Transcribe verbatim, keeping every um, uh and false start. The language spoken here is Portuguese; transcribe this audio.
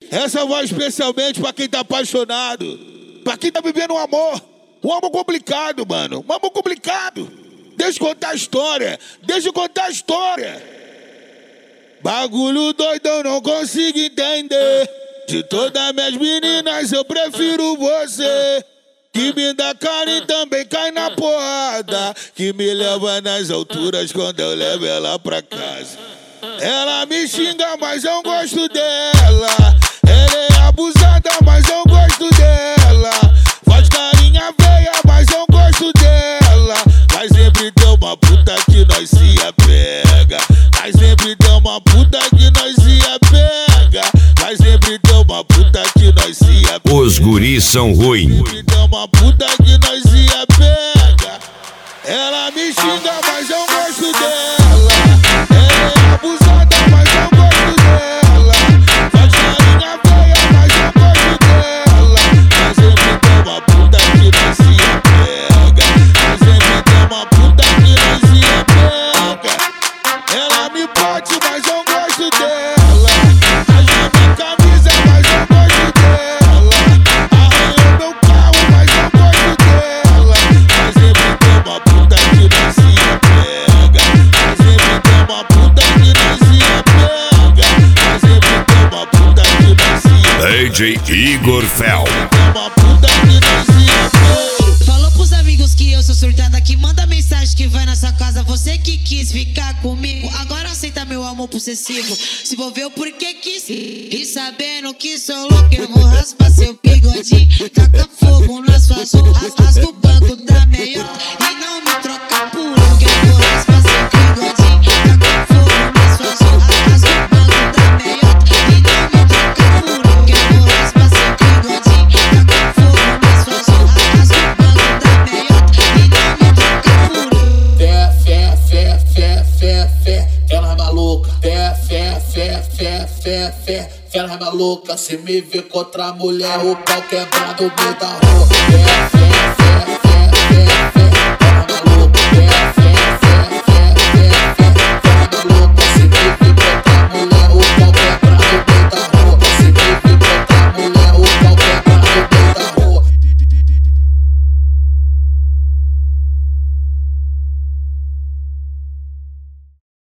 Essa vai especialmente pra quem tá apaixonado, pra quem tá vivendo um amor. Um amor complicado, mano. Um amor complicado. Deixa eu contar a história. Deixa eu contar a história. Bagulho doido, eu não consigo entender. De todas minhas meninas, eu prefiro você. Que me dá carinho e também cai na porrada. Que me leva nas alturas quando eu levo ela pra casa. Ela me xinga, mas eu gosto dela. Ela é abusada, mas eu gosto dela. Faz carinha veia, mas eu gosto dela. Mas sempre tem uma puta que nós se apega. Mas sempre tem uma puta que nós se apega. Mas sempre tem uma puta que nós se apega. Os guris são ruins. Sempre tem uma puta que nós se apega. Ela me xinga, mas eu gosto dela. Ela é abusada, mas eu gosto dela. Faz carinha feia, mas eu gosto dela. Mas sempre tem uma puta que nós se apega. Mas sempre tem uma puta que nós se apega. Ela me bate, mas eu gosto dela. Rasga minha camisa, mas eu gosto dela. Arranhou meu carro, mas eu gosto dela. Mas sempre tem uma puta que nós se apega. Mas sempre tem uma puta que nós se apega. Mas sempre tem uma puta que nós se apega. D J Igor Fel. Tem uma puta que nós se apega. Falou pros amigos que eu sou surtada, que manda mensagem que vai na sua casa. Você que quis ficar comigo, agora aceita meu amor possessivo. Se envolveu porque quis, e sabendo que sou louco, eu vou raspar seu bigodinho. Taca fogo na sua zona, rasga o banco da meiota e não me troca por um, que eu vou raspar seu bigodinho. Taca fogo na sua zona, rasga o banco da meiota e não me troca por um, que eu vou raspar seu bigodinho. Taca fogo na sua zona, rasga o banco da meiota e não me troca por um. Fé, fé, fé, fé, fé, fé, ela é maluca. Fé, fé, fé, fé, fé, fé, ela é maluca. Se me ver contra a mulher, o pau quebra no meio da rua. Fé, fé.